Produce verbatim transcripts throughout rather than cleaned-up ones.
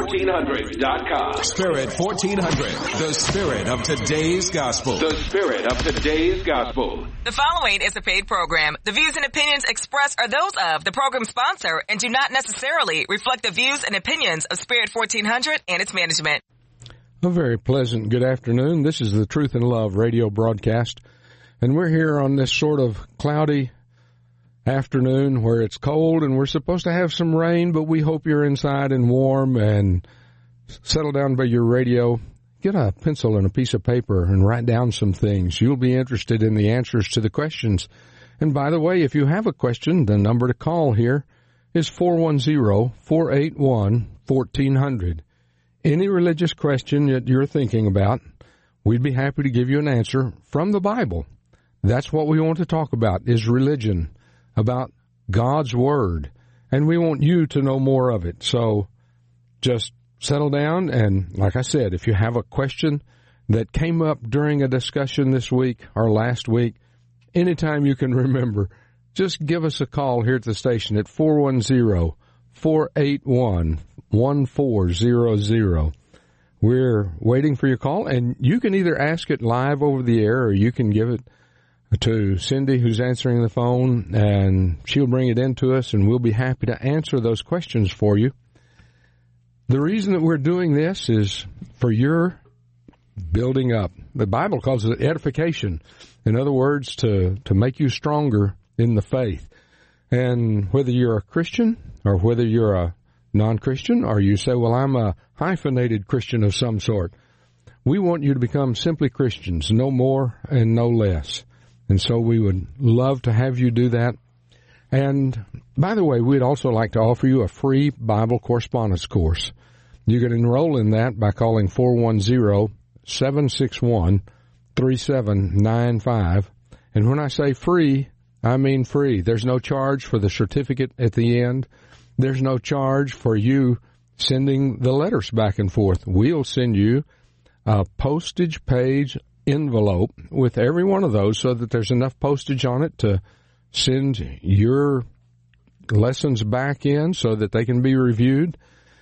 fourteen hundred dot com. Spirit fourteen hundred, the spirit of today's gospel. The spirit of today's gospel. The following is a paid program. The views and opinions expressed are those of the program sponsor and do not necessarily reflect the views and opinions of Spirit fourteen hundred and its management. A very pleasant good afternoon. This is the Truth and Love radio broadcast, and we're here on this sort of cloudy afternoon where it's cold and we're supposed to have some rain, but we hope you're inside and warm and settle down by your radio. Get a pencil and a piece of paper and write down some things. You'll be interested in the answers to the questions. And by the way, if you have a question, the number to call here is four one zero, four eight one, one four zero zero. Any religious question that you're thinking about, we'd be happy to give you an answer from the Bible. That's what we want to talk about, is religion, about God's Word. And we want you to know more of it. So just settle down, and like I said, if you have a question that came up during a discussion this week or last week, anytime you can remember, just give us a call here at the station at four one zero, four eight one, one four zero zero. We're waiting for your call, and you can either ask it live over the air or you can give it to Cindy, who's answering the phone, and she'll bring it in to us, and we'll be happy to answer those questions for you. The reason that we're doing this is for your building up. The Bible calls it edification. In other words, to, to make you stronger in the faith. And whether you're a Christian or whether you're a non-Christian, or you say, well, I'm a hyphenated Christian of some sort, we want you to become simply Christians, no more and no less. And so we would love to have you do that. And by the way, we'd also like to offer you a free Bible correspondence course. You can enroll in that by calling four one zero, seven six one, three seven nine five. And when I say free, I mean free. There's no charge for the certificate at the end. There's no charge for you sending the letters back and forth. We'll send you a postage page envelope with every one of those so that there's enough postage on it to send your lessons back in so that they can be reviewed.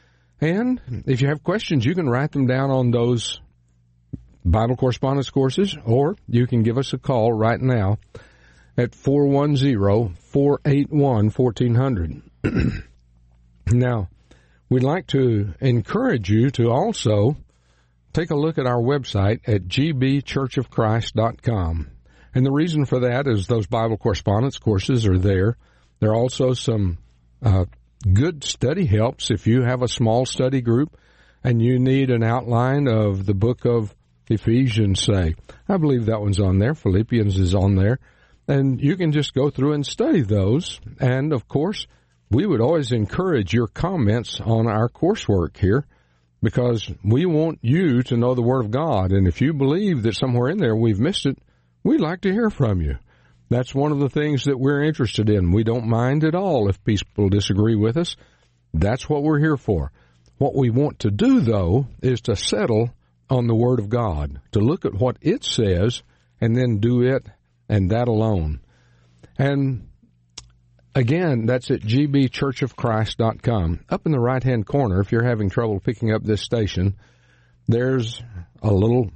And if you have questions, you can write them down on those Bible correspondence courses, or you can give us a call right now at four one zero, four eight one, one four zero zero. Now, we'd like to encourage you to also take a look at our website at g b church of christ dot com. And the reason for that is those Bible correspondence courses are there. There are also some uh, good study helps if you have a small study group and you need an outline of the book of Ephesians, say. I believe that one's on there. Philippians is on there. And you can just go through and study those. And, of course, we would always encourage your comments on our coursework here, because we want you to know the Word of God. And if you believe that somewhere in there we've missed it, we'd like to hear from you. That's one of the things that we're interested in. We don't mind at all if people disagree with us. That's what we're here for. What we want to do, though, is to settle on the Word of God, to look at what it says and then do it and that alone. And again, that's at g b church of christ dot com. Up in the right-hand corner, if you're having trouble picking up this station, there's a little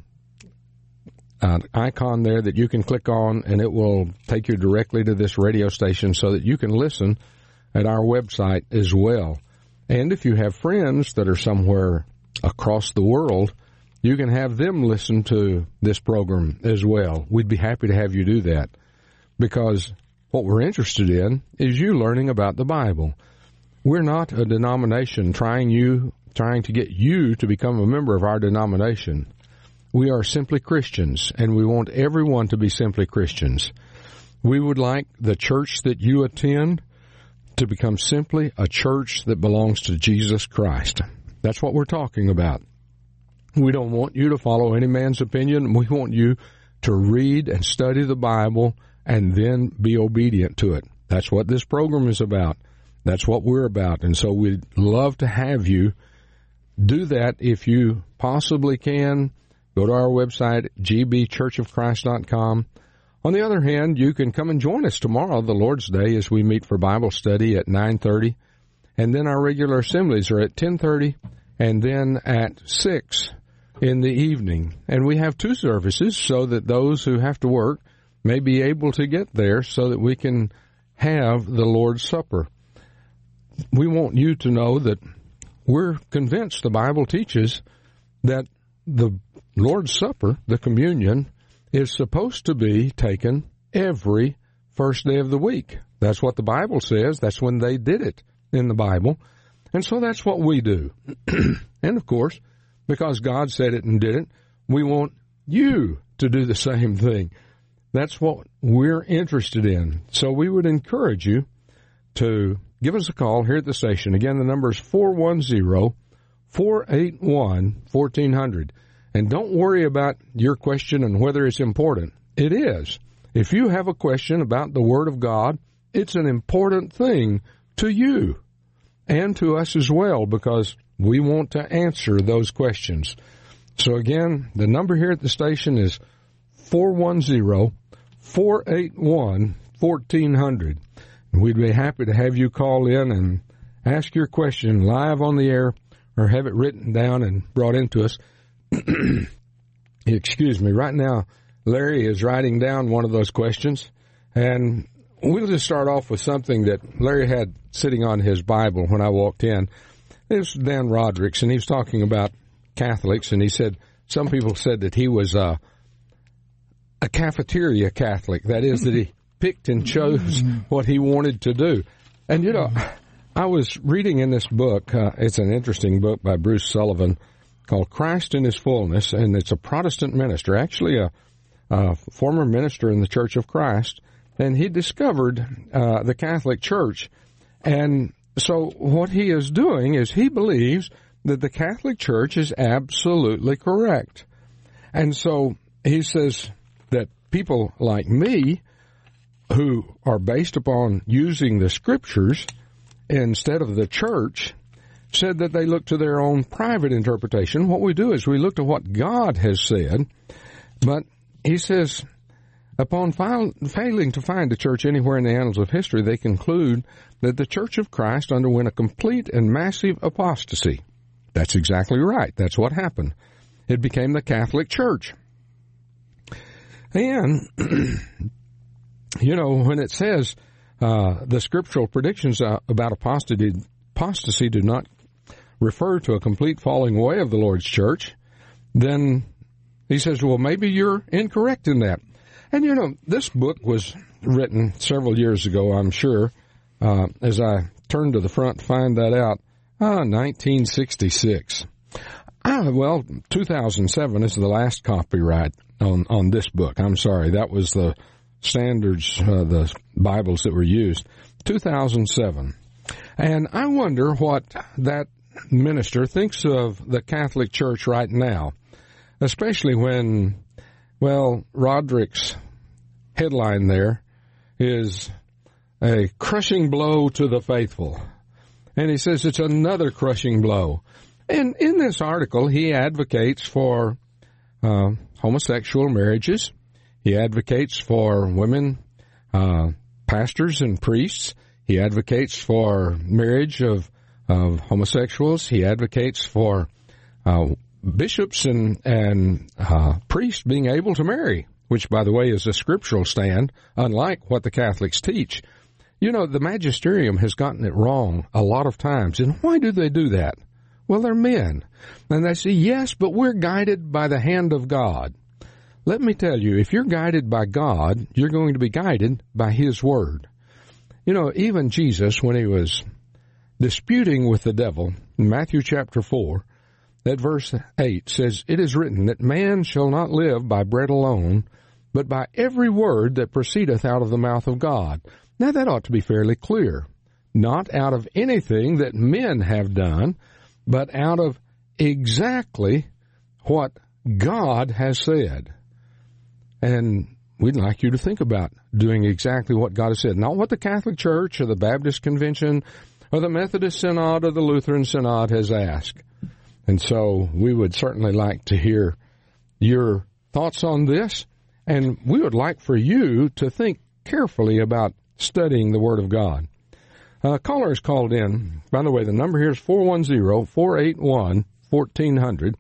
uh, icon there that you can click on, and it will take you directly to this radio station so that you can listen at our website as well. And if you have friends that are somewhere across the world, you can have them listen to this program as well. We'd be happy to have you do that, because what we're interested in is you learning about the Bible. We're not a denomination trying you, trying to get you to become a member of our denomination. We are simply Christians, and we want everyone to be simply Christians. We would like the church that you attend to become simply a church that belongs to Jesus Christ. That's what we're talking about. We don't want you to follow any man's opinion. We want you to read and study the Bible and then be obedient to it. That's what this program is about. That's what we're about. And so we'd love to have you do that if you possibly can. Go to our website, g b church of christ dot com. On the other hand, you can come and join us tomorrow, the Lord's Day, as we meet for Bible study at nine thirty. And then our regular assemblies are at ten thirty and then at six in the evening. And we have two services so that those who have to work may be able to get there so that we can have the Lord's Supper. We want you to know that we're convinced the Bible teaches that the Lord's Supper, the communion, is supposed to be taken every first day of the week. That's what the Bible says. That's when they did it in the Bible. And so that's what we do. And, of course, because God said it and did it, we want you to do the same thing. That's what we're interested in. So we would encourage you to give us a call here at the station. Again, the number is four one zero, four eight one, one four zero zero. And don't worry about your question and whether it's important. It is. If you have a question about the Word of God, it's an important thing to you and to us as well, because we want to answer those questions. So again, the number here at the station is four one zero, four eight one, one four zero zero. We'd be happy to have you call in and ask your question live on the air or have it written down and brought into us. Excuse me. Right now, Larry is writing down one of those questions, and we'll just start off with something that Larry had sitting on his Bible when I walked in. It was Dan Roderick's, and he was talking about Catholics, and he said some people said that he was uh, a cafeteria Catholic. That is, that he picked and chose what he wanted to do. And, you know, I was reading in this book, uh, it's an interesting book by Bruce Sullivan called Christ in His Fullness, and it's a Protestant minister, actually a, a former minister in the Church of Christ, and he discovered uh, the Catholic Church. And so what he is doing is he believes that the Catholic Church is absolutely correct. And so he says that people like me, who are based upon using the Scriptures instead of the Church, said that they look to their own private interpretation. What we do is we look to what God has said, but he says, upon file, failing to find a church anywhere in the annals of history, they conclude that the Church of Christ underwent a complete and massive apostasy. That's exactly right. That's what happened. It became the Catholic Church. And, you know, when it says uh, the scriptural predictions uh, about apostasy, apostasy do not refer to a complete falling away of the Lord's church, then he says, well, maybe you're incorrect in that. And, you know, this book was written several years ago, I'm sure. Uh, as I turn to the front to find that out, ah, nineteen sixty-six. Ah, well, two thousand seven is the last copyright on, on this book. I'm sorry, that was the standards, uh, the Bibles that were used. two thousand seven. And I wonder what that minister thinks of the Catholic Church right now, especially when, well, Roderick's headline there is a crushing blow to the faithful. And he says it's another crushing blow. And in this article, he advocates for uh, homosexual marriages. He advocates for women uh, pastors and priests. He advocates for marriage of, of homosexuals. He advocates for uh, bishops and, and uh, priests being able to marry, which, by the way, is a scriptural stand, unlike what the Catholics teach. You know, the magisterium has gotten it wrong a lot of times. And why do they do that? Well, they're men. And they say, yes, but we're guided by the hand of God. Let me tell you, if you're guided by God, you're going to be guided by His Word. You know, even Jesus, when He was disputing with the devil, in Matthew chapter four, that verse eight says, it is written that man shall not live by bread alone, but by every word that proceedeth out of the mouth of God. Now, that ought to be fairly clear. Not out of anything that men have done, but out of exactly what God has said. And we'd like you to think about doing exactly what God has said. Not what the Catholic Church or the Baptist Convention or the Methodist Synod or the Lutheran Synod has asked. And so we would certainly like to hear your thoughts on this. And we would like for you to think carefully about studying the Word of God. A caller has called in. By the way, the number here is four one zero, four eight one, one four zero zero.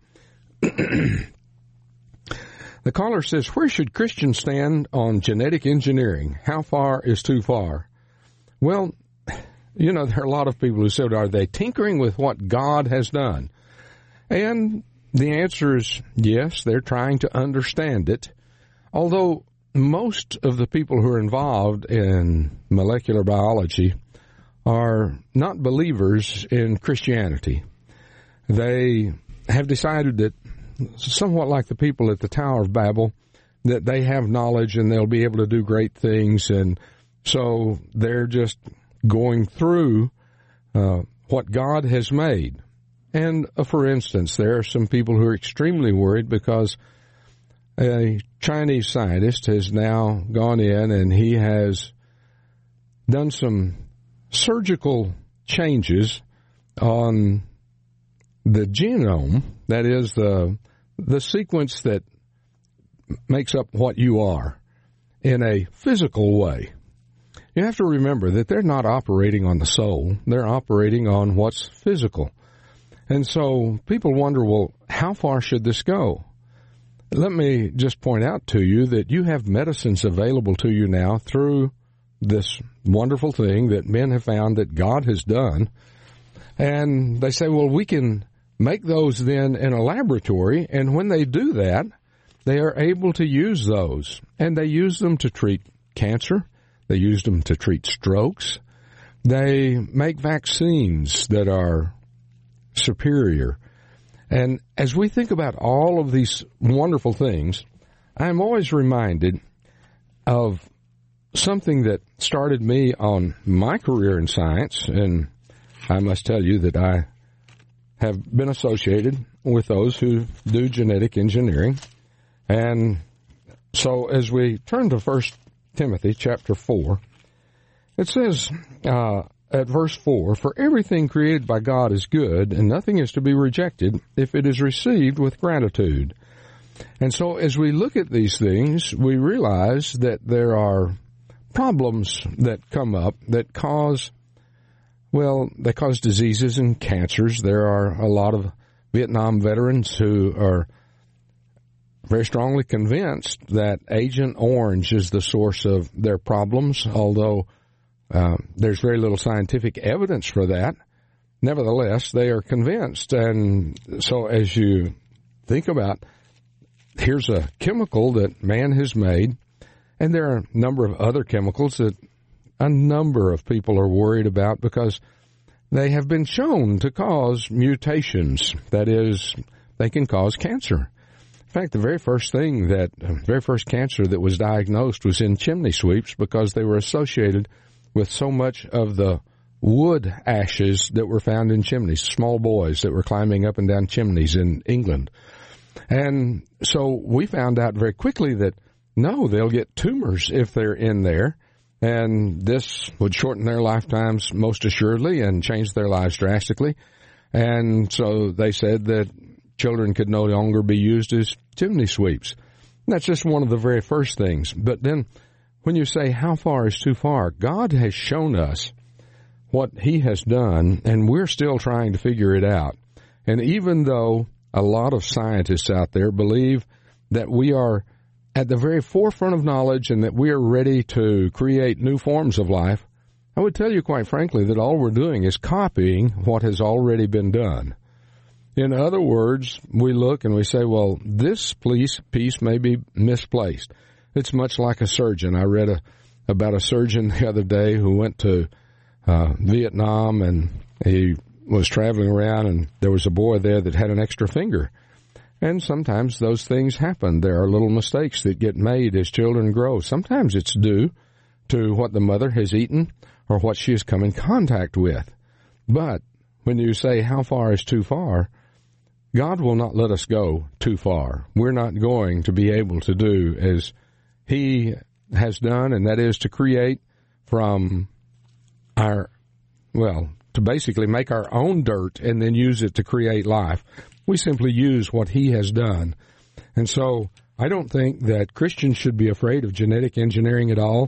The caller says, where should Christians stand on genetic engineering? How far is too far? Well, you know, there are a lot of people who said, are they tinkering with what God has done? And the answer is yes, they're trying to understand it. Although most of the people who are involved in molecular biology are not believers in Christianity. They have decided that, somewhat like the people at the Tower of Babel, that they have knowledge and they'll be able to do great things, and so they're just going through uh, what God has made. And uh, for instance, there are some people who are extremely worried because a Chinese scientist has now gone in and he has done some surgical changes on the genome, that is the the sequence that makes up what you are, in a physical way. You have to remember that they're not operating on the soul. They're operating on what's physical. And so people wonder, well, how far should this go? Let me just point out to you that you have medicines available to you now through this wonderful thing that men have found that God has done. And they say, well, we can make those then in a laboratory, and when they do that, they are able to use those. And they use them to treat cancer. They use them to treat strokes. They make vaccines that are superior. And as we think about all of these wonderful things, I'm always reminded of something that started me on my career in science, and I must tell you that I have been associated with those who do genetic engineering. And so as we turn to First Timothy chapter four, it says uh, at verse four, for everything created by God is good, and nothing is to be rejected if it is received with gratitude. And so as we look at these things, we realize that there are problems that come up that cause, well, they cause diseases and cancers. There are a lot of Vietnam veterans who are very strongly convinced that Agent Orange is the source of their problems, although uh, there's very little scientific evidence for that. Nevertheless, they are convinced. And so as you think about, here's a chemical that man has made, and there are a number of other chemicals that a number of people are worried about because they have been shown to cause mutations. That is, they can cause cancer. In fact, the very first thing that, the very first cancer that was diagnosed was in chimney sweeps because they were associated with so much of the wood ashes that were found in chimneys, small boys that were climbing up and down chimneys in England. And so we found out very quickly that, no, they'll get tumors if they're in there, and this would shorten their lifetimes most assuredly and change their lives drastically. And so they said that children could no longer be used as chimney sweeps. And that's just one of the very first things. But then when you say how far is too far, God has shown us what he has done, and we're still trying to figure it out. And even though a lot of scientists out there believe that we are at the very forefront of knowledge and that we are ready to create new forms of life, I would tell you quite frankly that all we're doing is copying what has already been done. In other words, we look and we say, well, this piece, piece may be misplaced. It's much like a surgeon. I read a, about a surgeon the other day who went to uh, Vietnam, and he was traveling around, and there was a boy there that had an extra finger. And sometimes those things happen. There are little mistakes that get made as children grow. Sometimes it's due to what the mother has eaten or what she has come in contact with. But when you say how far is too far, God will not let us go too far. We're not going to be able to do as he has done, and that is to create from our, well, to basically make our own dirt and then use it to create life. We simply use what he has done. And so I don't think that Christians should be afraid of genetic engineering at all.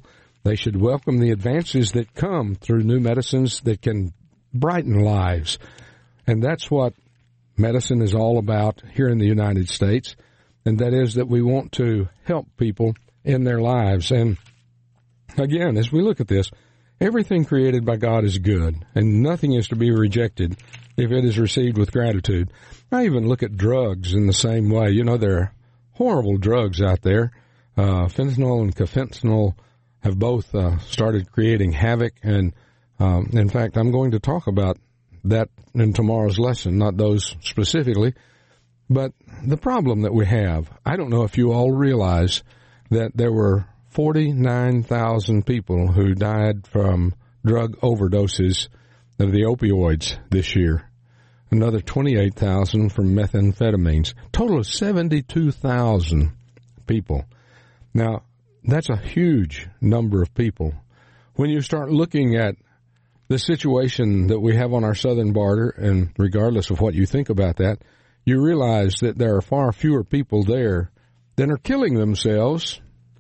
They should welcome the advances that come through new medicines that can brighten lives. And that's what medicine is all about here in the United States, and that is that we want to help people in their lives. And again, as we look at this, everything created by God is good, and nothing is to be rejected if it is received with gratitude. I even look at drugs in the same way. You know, there are horrible drugs out there. Uh, fentanyl and cafentanil have both uh, started creating havoc, and um, in fact, I'm going to talk about that in tomorrow's lesson, not those specifically. But the problem that we have, I don't know if you all realize that there were forty-nine thousand people who died from drug overdoses of the opioids this year. Another twenty-eight thousand from methamphetamines. Total of seventy-two thousand people. Now, that's a huge number of people. When you start looking at the situation that we have on our southern border, and regardless of what you think about that, you realize that there are far fewer people there than are killing themselves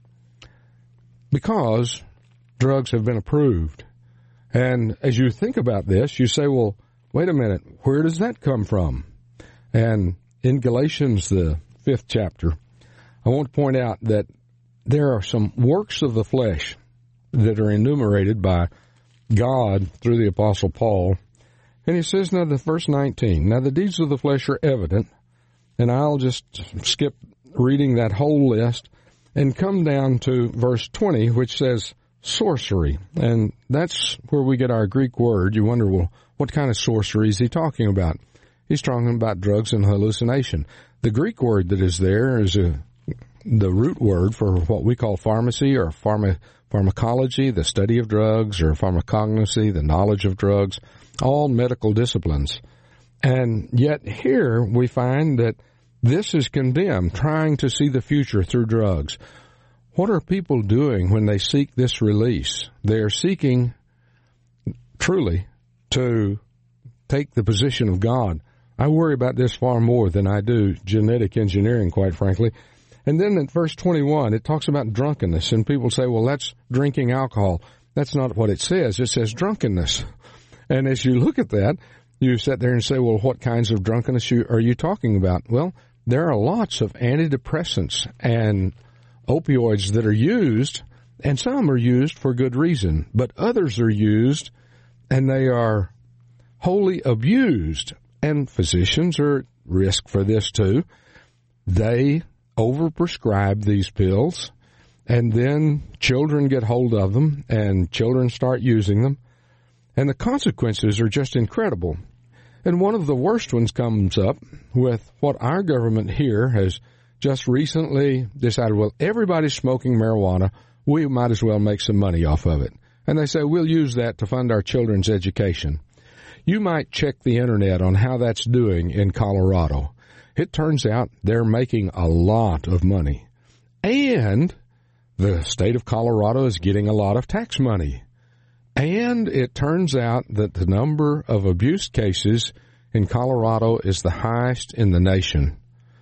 because drugs have been approved. And as you think about this, you say, well, wait a minute, where does that come from? And in Galatians, the fifth chapter, I want to point out that there are some works of the flesh that are enumerated by God through the Apostle Paul. And he says, now, the verse nineteen, now the deeds of the flesh are evident, and I'll just skip reading that whole list and come down to verse twenty, which says sorcery. And that's where we get our Greek word. You wonder, well, what kind of sorcery is he talking about? He's talking about drugs and hallucination. The Greek word that is there is a the root word for what we call pharmacy or pharma, pharmacology, the study of drugs, or pharmacognosy, the knowledge of drugs, all medical disciplines. And yet here we find that this is condemned, trying to see the future through drugs. What are people doing when they seek this release? They are seeking truly to take the position of God. I worry about this far more than I do genetic engineering, quite frankly. And then in verse twenty-one, it talks about drunkenness, and people say, well, that's drinking alcohol. That's not what it says. It says drunkenness. And as you look at that, you sit there and say, well, what kinds of drunkenness are you talking about? Well, there are lots of antidepressants and opioids that are used, and some are used for good reason, but others are used and they are wholly abused. And physicians are at risk for this too. They overprescribe these pills, and then children get hold of them, and children start using them, and the consequences are just incredible. And one of the worst ones comes up with what our government here has just recently decided, well, everybody's smoking marijuana, we might as well make some money off of it. And they say, we'll use that to fund our children's education. You might check the internet on how that's doing in Colorado. It turns out they're making a lot of money. And the state of Colorado is getting a lot of tax money. And it turns out that the number of abuse cases in Colorado is the highest in the nation.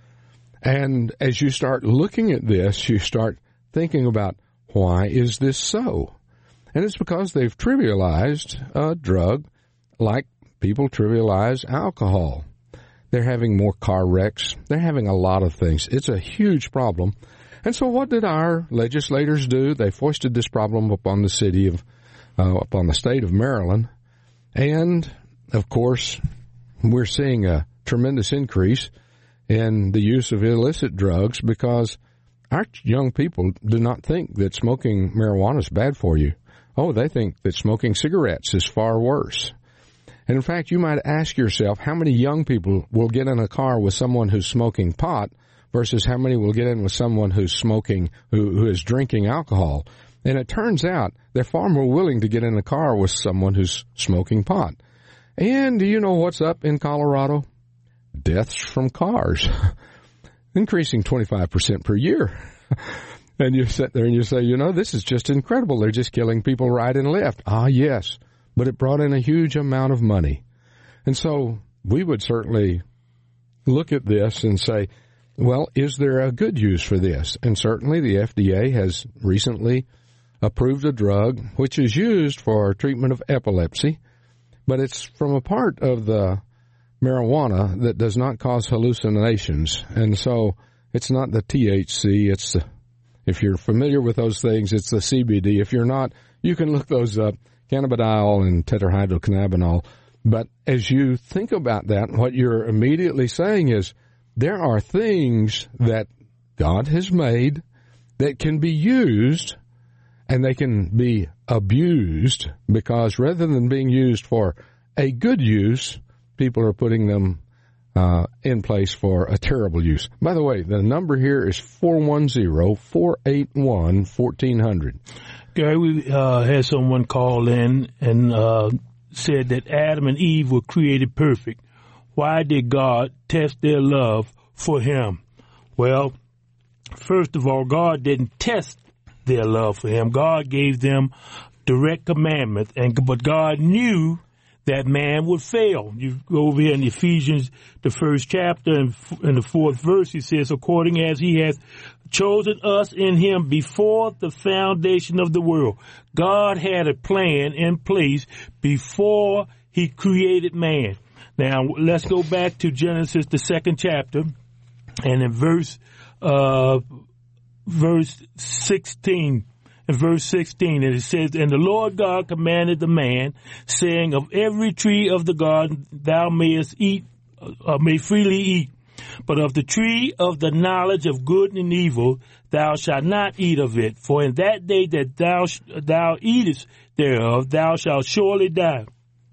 And as you start looking at this, you start thinking about, why is this so? And it's because they've trivialized a drug like people trivialize alcohol. They're having more car wrecks. They're having a lot of things. It's a huge problem. And so what did our legislators do? They foisted this problem upon the city of, uh, upon the state of Maryland. And, of course, we're seeing a tremendous increase in the use of illicit drugs because our young people do not think that smoking marijuana is bad for you. Oh, they think that smoking cigarettes is far worse. And in fact, you might ask yourself how many young people will get in a car with someone who's smoking pot versus how many will get in with someone who's smoking, who, who is drinking alcohol. And it turns out they're far more willing to get in a car with someone who's smoking pot. And do you know what's up in Colorado? Deaths from cars, increasing twenty-five percent per year. And you sit there and you say, you know, this is just incredible. They're just killing people right and left. Ah, yes. But it brought in a huge amount of money. And so we would certainly look at this and say, well, is there a good use for this? And certainly the F D A has recently approved a drug which is used for treatment of epilepsy, but it's from a part of the marijuana that does not cause hallucinations. And so it's not the T H C. It's the, if you're familiar with those things, it's the C B D. If you're not, you can look those up, cannabidiol and tetrahydrocannabinol. But as you think about that, what you're immediately saying is there are things that God has made that can be used, and they can be abused, because rather than being used for a good use, people are putting them uh, in place for a terrible use. By the way, the number here is four one zero, four eight one, one four zero zero. Gary, we uh, had someone call in and uh, said that Adam and Eve were created perfect. Why did God test their love for him? Well, first of all, God didn't test their love for him. God gave them direct commandments, and but God knew that man would fail. You go over here in Ephesians, the first chapter, and in the fourth verse, he says, according as he has chosen us in him before the foundation of the world. God had a plan in place before he created man. Now, let's go back to Genesis, the second chapter, and in verse, uh, verse sixteen, in verse sixteen, and it says, and the Lord God commanded the man, saying, of every tree of the garden thou mayest eat, uh, may freely eat, but of the tree of the knowledge of good and evil thou shalt not eat of it, for in that day that thou thou eatest thereof thou shalt surely die.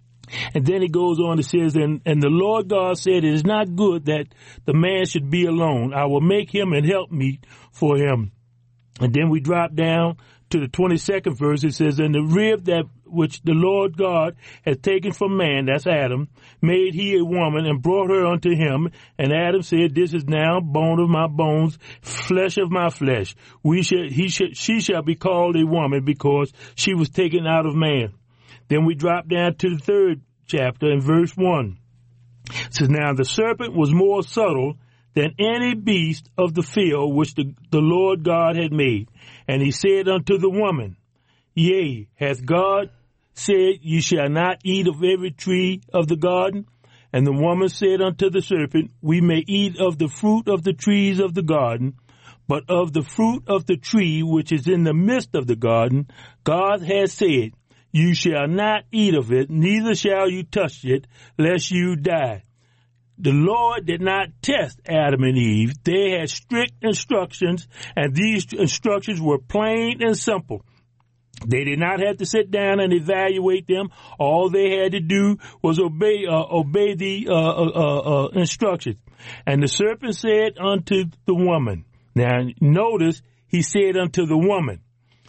And then it goes on, it says, and, and the Lord God said, it is not good that the man should be alone. I will make him an helpmeet for him. And then we drop down to the twenty-second verse. It says, and the rib that which the Lord God had taken from man, that's Adam, made he a woman and brought her unto him. And Adam said, this is now bone of my bones, flesh of my flesh. We shall, he shall, she shall be called a woman, because she was taken out of man. Then we drop down to the third chapter in verse one. It says, now the serpent was more subtle than any beast of the field which the, the Lord God had made. And he said unto the woman, yea, hath God said, ye shall not eat of every tree of the garden? And the woman said unto the serpent, we may eat of the fruit of the trees of the garden, but of the fruit of the tree which is in the midst of the garden, God has said, you shall not eat of it, neither shall you touch it, lest you die. The Lord did not test Adam and Eve. They had strict instructions, and these instructions were plain and simple. They did not have to sit down and evaluate them. All they had to do was obey uh, obey the uh, uh, uh, instructions. And the serpent said unto the woman, now notice he said unto the woman,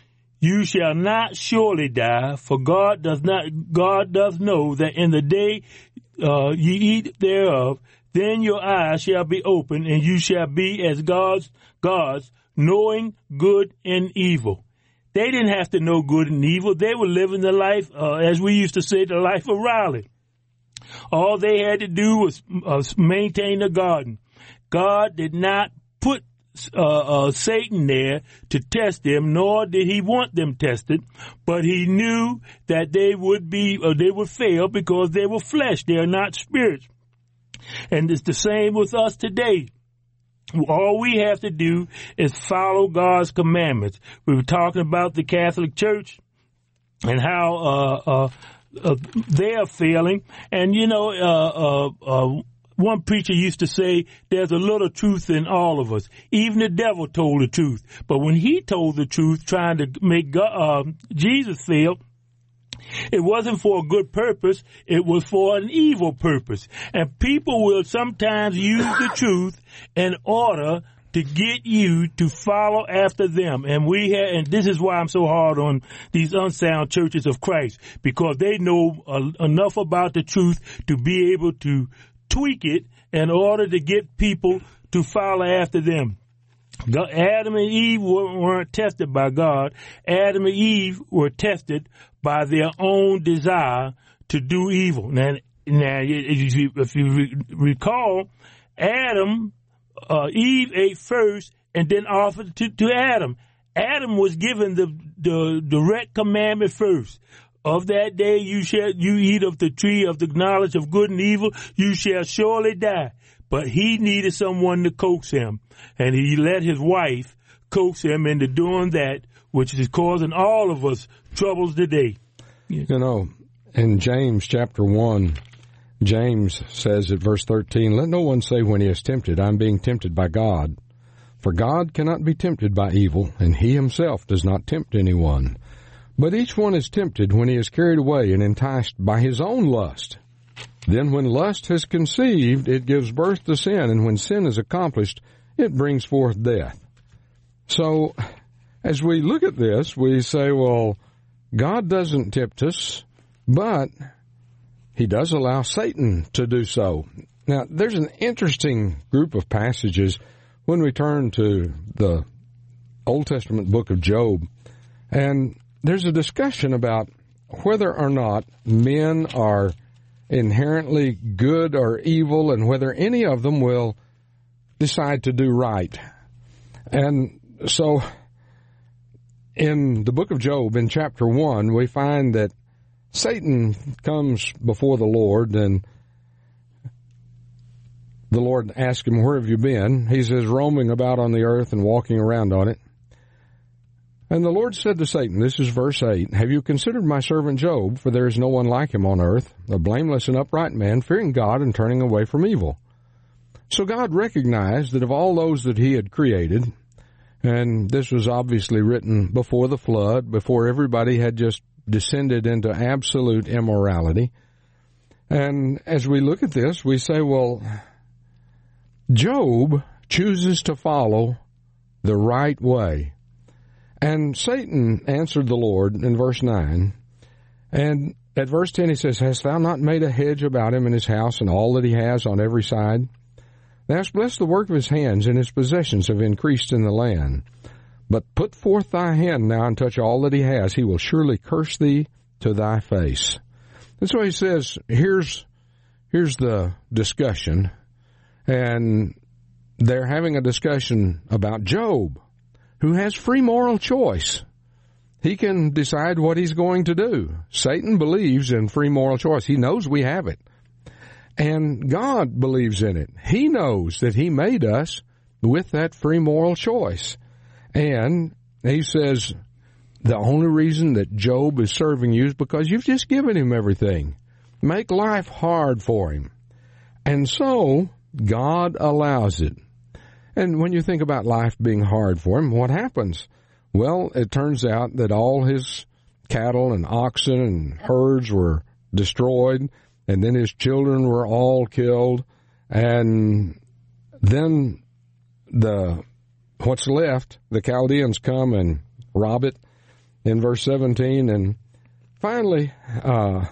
you shall not surely die, for God does not, God does know that in the day uh, ye eat thereof, then your eyes shall be opened, and you shall be as gods, gods, knowing good and evil. They didn't have to know good and evil. They were living the life, uh, as we used to say, the life of Riley. All they had to do was uh, maintain the garden. God did not put Uh, uh, Satan there to test them, nor did he want them tested, but he knew that they would be, or they would fail, because they were flesh. They are not spirits. And it's the same with us today. All we have to do is follow God's commandments. We were talking about the Catholic Church and how uh, uh, uh, they are failing. And, you know, uh, uh, uh, one preacher used to say, there's a little truth in all of us. Even the devil told the truth. But when he told the truth, trying to make God, uh, Jesus fail, it wasn't for a good purpose. It was for an evil purpose. And people will sometimes use the truth in order to get you to follow after them. And we have, and this is why I'm so hard on these unsound churches of Christ, because they know uh, enough about the truth to be able to tweak it in order to get people to follow after them. Adam and Eve weren't tested by God. Adam and Eve were tested by their own desire to do evil. Now, now if you, if you recall, Adam, uh, Eve ate first and then offered to, to Adam. Adam was given the, the direct commandment first. Of that day you shall you eat of the tree of the knowledge of good and evil, you shall surely die. But he needed someone to coax him, and he let his wife coax him into doing that, which is causing all of us troubles today. You know, in James chapter one, James says at verse thirteen, let no one say when he is tempted, I'm being tempted by God. For God cannot be tempted by evil, and he himself does not tempt anyone. But each one is tempted when he is carried away and enticed by his own lust. Then when lust has conceived, it gives birth to sin, and when sin is accomplished, it brings forth death. So, as we look at this, we say, well, God doesn't tempt us, but he does allow Satan to do so. Now, there's an interesting group of passages when we turn to the Old Testament book of Job, and there's a discussion about whether or not men are inherently good or evil, and whether any of them will decide to do right. And so in the book of Job, in chapter one, we find that Satan comes before the Lord, and the Lord asks him, where have you been? He says, roaming about on the earth and walking around on it. And the Lord said to Satan, this is verse eight, have you considered my servant Job? For there is no one like him on earth, a blameless and upright man, fearing God and turning away from evil. So God recognized that of all those that he had created, and this was obviously written before the flood, before everybody had just descended into absolute immorality. And as we look at this, we say, well, Job chooses to follow the right way. And Satan answered the Lord in verse nine. And at verse ten he says, hast thou not made a hedge about him and his house and all that he has on every side? Thou hast blessed the work of his hands, and his possessions have increased in the land. But put forth thy hand now and touch all that he has. He will surely curse thee to thy face. And so he says, here's, here's the discussion. And they're having a discussion about Job, who has free moral choice. He can decide what he's going to do. Satan believes in free moral choice. He knows we have it. And God believes in it. He knows that he made us with that free moral choice. And he says, the only reason that Job is serving you is because you've just given him everything. Make life hard for him. And so, God allows it. And when you think about life being hard for him, what happens? Well, it turns out that all his cattle and oxen and herds were destroyed, and then his children were all killed, and then the what's left, the Chaldeans come and rob it in verse seventeen, and finally, uh,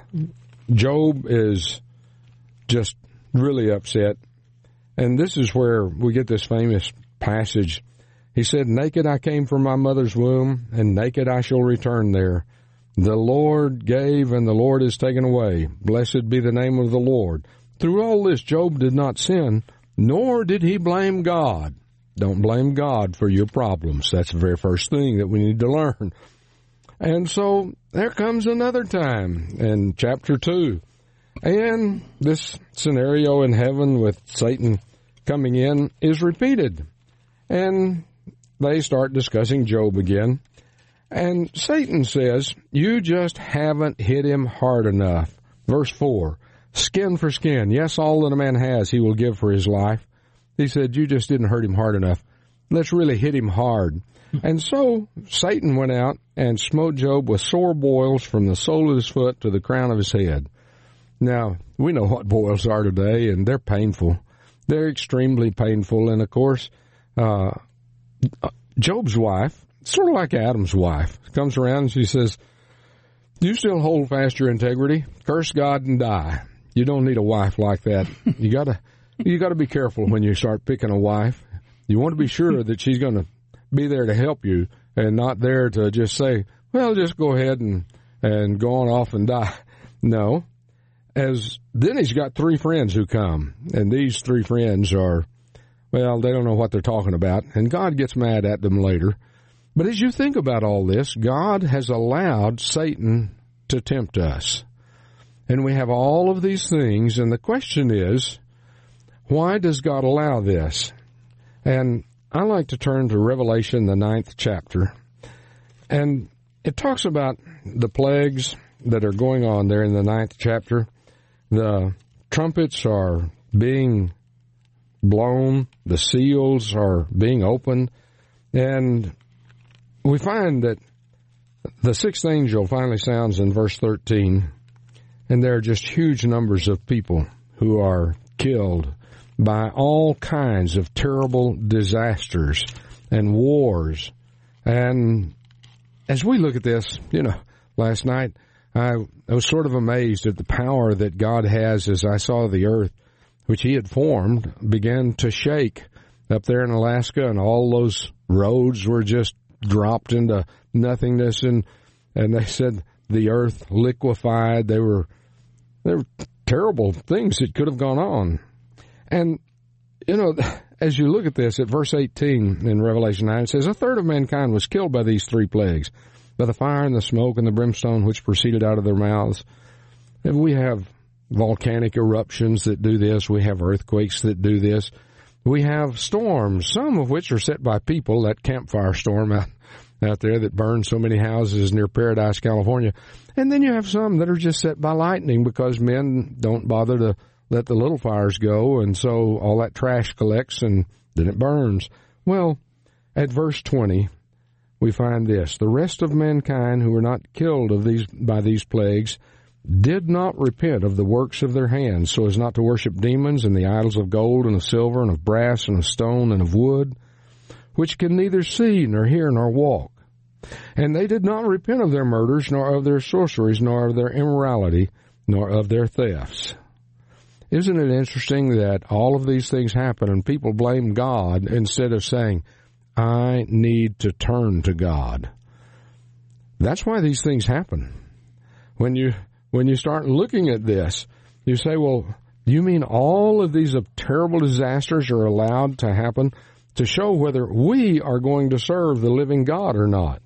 Job is just really upset. And this is where we get this famous passage. He said, naked I came from my mother's womb, and naked I shall return there. The Lord gave, and the Lord is taken away. Blessed be the name of the Lord. Through all this, Job did not sin, nor did he blame God. Don't blame God for your problems. That's the very first thing that we need to learn. And so there comes another time in chapter two. And this scenario in heaven with Satan coming in is repeated. And they start discussing Job again. And Satan says, you just haven't hit him hard enough. Verse four, skin for skin. Yes, all that a man has he will give for his life. He said, you just didn't hurt him hard enough. Let's really hit him hard. And so Satan went out and smote Job with sore boils from the sole of his foot to the crown of his head. Now, we know what boils are today, and they're painful. They're extremely painful. And, of course, uh, Job's wife, sort of like Adam's wife, comes around and she says, do you still hold fast your integrity? Curse God and die. You don't need a wife like that. You gotta, you gotta be careful when you start picking a wife. You want to be sure that she's going to be there to help you and not there to just say, well, just go ahead and, and go on off and die. No. As then he's got three friends who come, and these three friends are, well, they don't know what they're talking about, and God gets mad at them later. But as you think about all this, God has allowed Satan to tempt us. And we have all of these things, and the question is, why does God allow this? And I like to turn to Revelation, the ninth chapter. And it talks about the plagues that are going on there in the ninth chapter. The trumpets are being blown. The seals are being opened. And we find that the sixth angel finally sounds in verse thirteen. And there are just huge numbers of people who are killed by all kinds of terrible disasters and wars. And as we look at this, you know, last night, I, I was sort of amazed at the power that God has as I saw the earth, which he had formed, began to shake up there in Alaska, and all those roads were just dropped into nothingness, and, and they said the earth liquefied. They were, they were terrible things that could have gone on. And, you know, as you look at this, at verse eighteen in Revelation nine, it says, a third of mankind was killed by these three plagues, by the fire and the smoke and the brimstone which proceeded out of their mouths. And we have volcanic eruptions that do this. We have earthquakes that do this. We have storms, some of which are set by people, that campfire storm out, out there that burned so many houses near Paradise, California. And then you have some that are just set by lightning because men don't bother to let the little fires go, and so all that trash collects and then it burns. Well, at verse twenty, we find this: the rest of mankind who were not killed of these by these plagues did not repent of the works of their hands, so as not to worship demons and the idols of gold and of silver and of brass and of stone and of wood, which can neither see nor hear nor walk. And they did not repent of their murders, nor of their sorceries, nor of their immorality, nor of their thefts. Isn't it interesting that all of these things happen and people blame God instead of saying, I need to turn to God? That's why these things happen. When you when you start looking at this, you say, well, you mean all of these terrible disasters are allowed to happen to show whether we are going to serve the living God or not?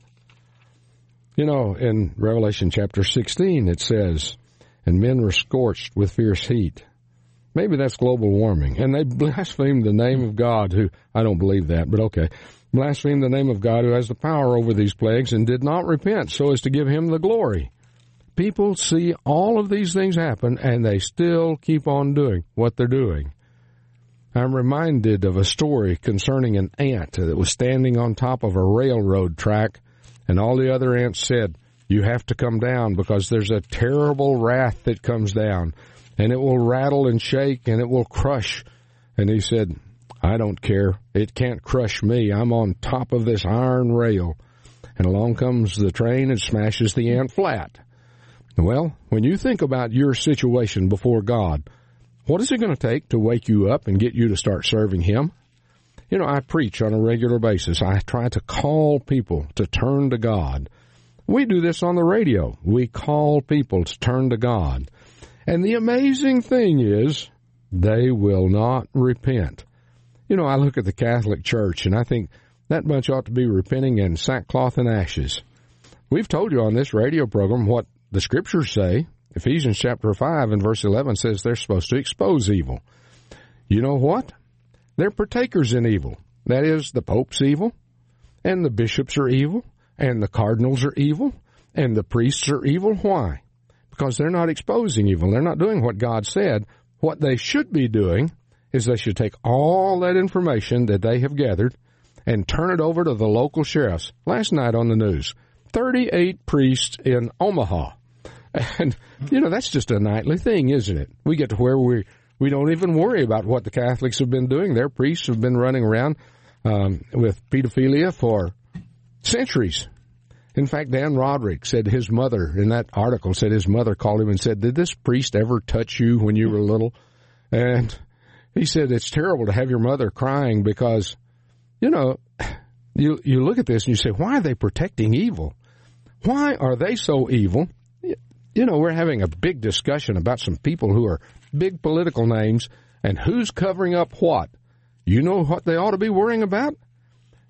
You know, in Revelation chapter sixteen, it says, and men were scorched with fierce heat. Maybe that's global warming. And they blasphemed the name of God, who, I don't believe that, but okay, blasphemed the name of God who has the power over these plagues and did not repent so as to give him the glory. People see all of these things happen, and they still keep on doing what they're doing. I'm reminded of a story concerning an ant that was standing on top of a railroad track, and all the other ants said, you have to come down because there's a terrible wrath that comes down, and it will rattle and shake, and it will crush. And he said, I don't care. It can't crush me. I'm on top of this iron rail. And along comes the train and smashes the ant flat. Well, when you think about your situation before God, what is it going to take to wake you up and get you to start serving him? You know, I preach on a regular basis. I try to call people to turn to God. We do this on the radio. We call people to turn to God. And the amazing thing is, they will not repent. You know, I look at the Catholic Church, and I think that bunch ought to be repenting in sackcloth and ashes. We've told you on this radio program what the Scriptures say. Ephesians chapter five and verse eleven says they're supposed to expose evil. You know what? They're partakers in evil. That is, the Pope's evil, and the bishops are evil, and the cardinals are evil, and the priests are evil. Why? Because they're not exposing evil. They're not doing what God said. What they should be doing is they should take all that information that they have gathered and turn it over to the local sheriffs. Last night on the news, thirty-eight priests in Omaha. And, you know, that's just a nightly thing, isn't it? We get to where we we don't even worry about what the Catholics have been doing. Their priests have been running around um, with pedophilia for centuries. In fact, Dan Roderick said his mother, in that article, said his mother called him and said, did this priest ever touch you when you were little? And he said, it's terrible to have your mother crying because, you know, you you look at this and you say, why are they protecting evil? Why are they so evil? You know, we're having a big discussion about some people who are big political names and who's covering up what. You know what they ought to be worrying about?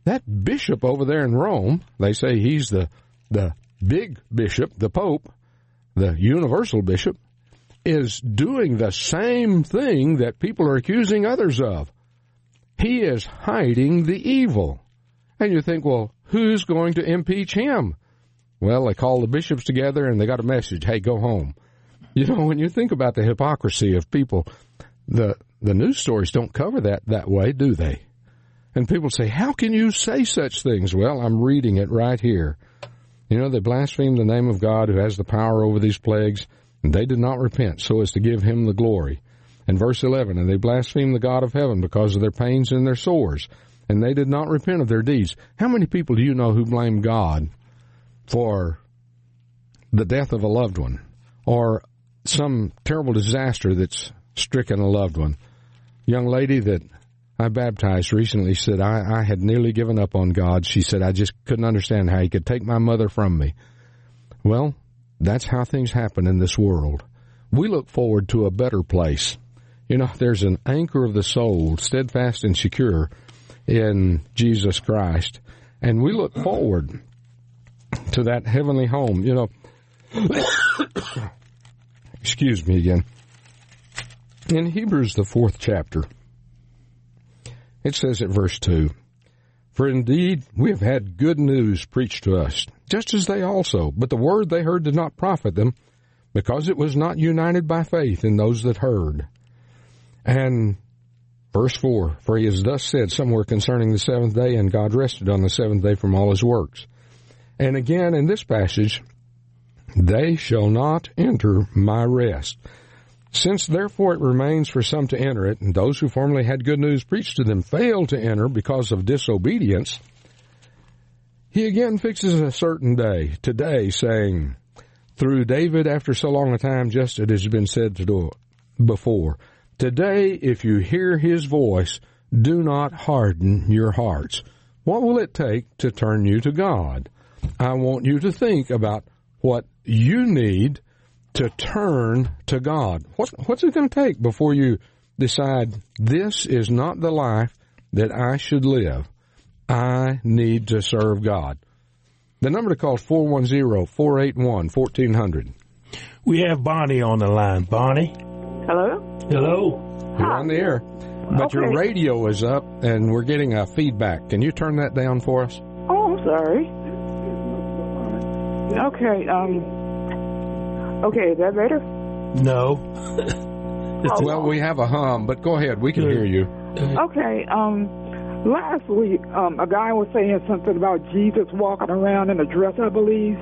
that bishop over there in Rome, they say he's the the big bishop, the Pope, the universal bishop, is doing the same thing that people are accusing others of. He is hiding the evil. And you think, well, who's going to impeach him? Well, they call the bishops together and they got a message, hey, go home. You know, when you think about the hypocrisy of people, the the news stories don't cover that that way, do they? And people say, how can you say such things? Well, I'm reading it right here. You know, they blaspheme the name of God who has the power over these plagues, and they did not repent so as to give him the glory. And verse eleven, and they blaspheme the God of heaven because of their pains and their sores, and they did not repent of their deeds. How many people do you know who blame God for the death of a loved one or some terrible disaster that's stricken a loved one? Young lady that I baptized recently said, I, I had nearly given up on God. She said, I just couldn't understand how he could take my mother from me. Well, that's how things happen in this world. We look forward to a better place. You know, there's an anchor of the soul, steadfast and secure in Jesus Christ. And we look forward to that heavenly home. You know, excuse me again. In Hebrews, the fourth chapter, it says at verse two, for indeed we have had good news preached to us, just as they also, but the word they heard did not profit them, because it was not united by faith in those that heard. And verse four, for he has thus said somewhere concerning the seventh day, and God rested on the seventh day from all his works. And again in this passage, they shall not enter my rest. Since therefore it remains for some to enter it, and those who formerly had good news preached to them failed to enter because of disobedience, he again fixes a certain day, today, saying, through David after so long a time, just as it has been said to do before, today if you hear his voice, do not harden your hearts. What will it take to turn you to God? I want you to think about what you need to turn to God. What, what's it going to take before you decide this is not the life that I should live? I need to serve God. The number to call is four one zero, four eight one, one four zero zero. We have Bonnie on the line. Bonnie? Hello? Hello? You're on the air. But Okay. your radio is up, and we're getting a feedback. Can you turn that down for us? Oh, I'm sorry. Okay, um... Okay, is that better? No. Oh, Well, we have a hum, but go ahead. We can Good. hear you. Okay, um, last week, um, a guy was saying something about Jesus walking around in a dress, I believe.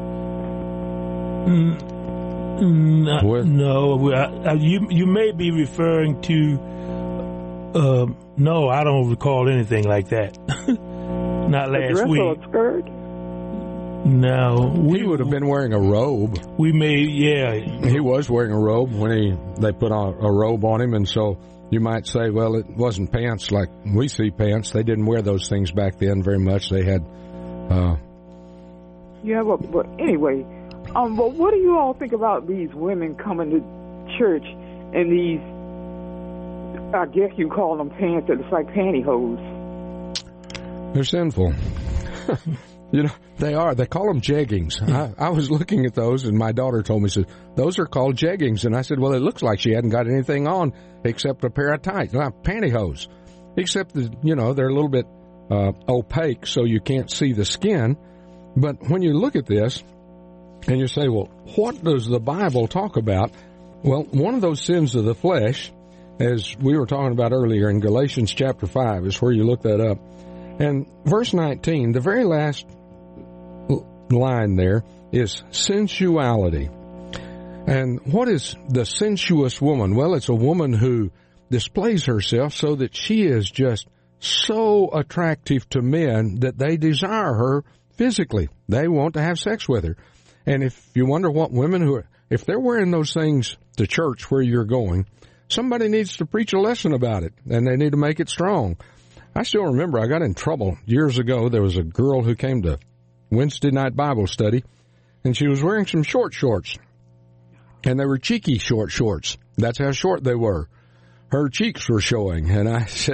Mm, mm, uh, What? no, we- I, I, you you may be referring to. Uh, no, I don't recall anything like that. Not A last dress or week. a skirt? No, we He would have been wearing a robe. We may, yeah. He was wearing a robe when he they put on a robe on him, and so you might say, well, it wasn't pants like we see pants. They didn't wear those things back then very much. They had. Uh, Yeah, but, but anyway, um, but what do you all think about these women coming to church in these, I guess you call them pants, it's like pantyhose? They're sinful. You know, they are. They call them jeggings. I, I was looking at those, and my daughter told me, said, those are called jeggings. And I said, well, it looks like she hadn't got anything on except a pair of tights, not pantyhose. Except, that, you know, they're a little bit uh, opaque, so you can't see the skin. But when you look at this, and you say, well, what does the Bible talk about? Well, one of those sins of the flesh, as we were talking about earlier in Galatians chapter five, is where you look that up. And verse nineteen, the very last line there is sensuality. And what is the sensuous woman? Well, it's a woman who displays herself so that she is just so attractive to men that they desire her physically. They want to have sex with her. And if you wonder what women who are, if they're wearing those things to church where you're going, somebody needs to preach a lesson about it, and they need to make it strong. I still remember I got in trouble years ago. There was a girl who came to Wednesday night Bible study, and she was wearing some short shorts, and they were cheeky short shorts. That's how short they were. Her cheeks were showing, and I said,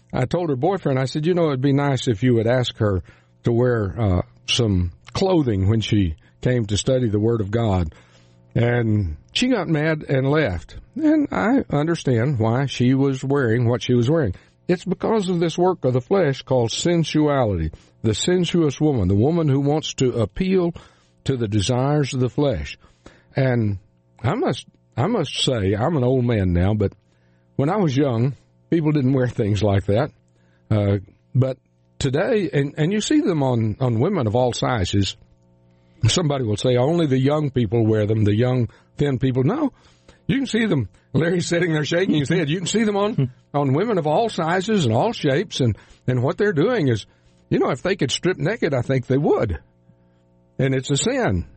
I told her boyfriend, I said, you know, it'd be nice if you would ask her to wear uh, some clothing when she came to study the Word of God. And she got mad and left. And I understand why she was wearing what she was wearing. It's because of this work of the flesh called sensuality, the sensuous woman, the woman who wants to appeal to the desires of the flesh. And I must I must say, I'm an old man now, but when I was young, people didn't wear things like that. Uh, but today, and, and you see them on, on women of all sizes. Somebody will say only the young people wear them, the young, thin people. No, you can see them. Larry's sitting there shaking his head. You can see them on, on women of all sizes and all shapes. And, and what they're doing is, you know, if they could strip naked, I think they would. And it's a sin.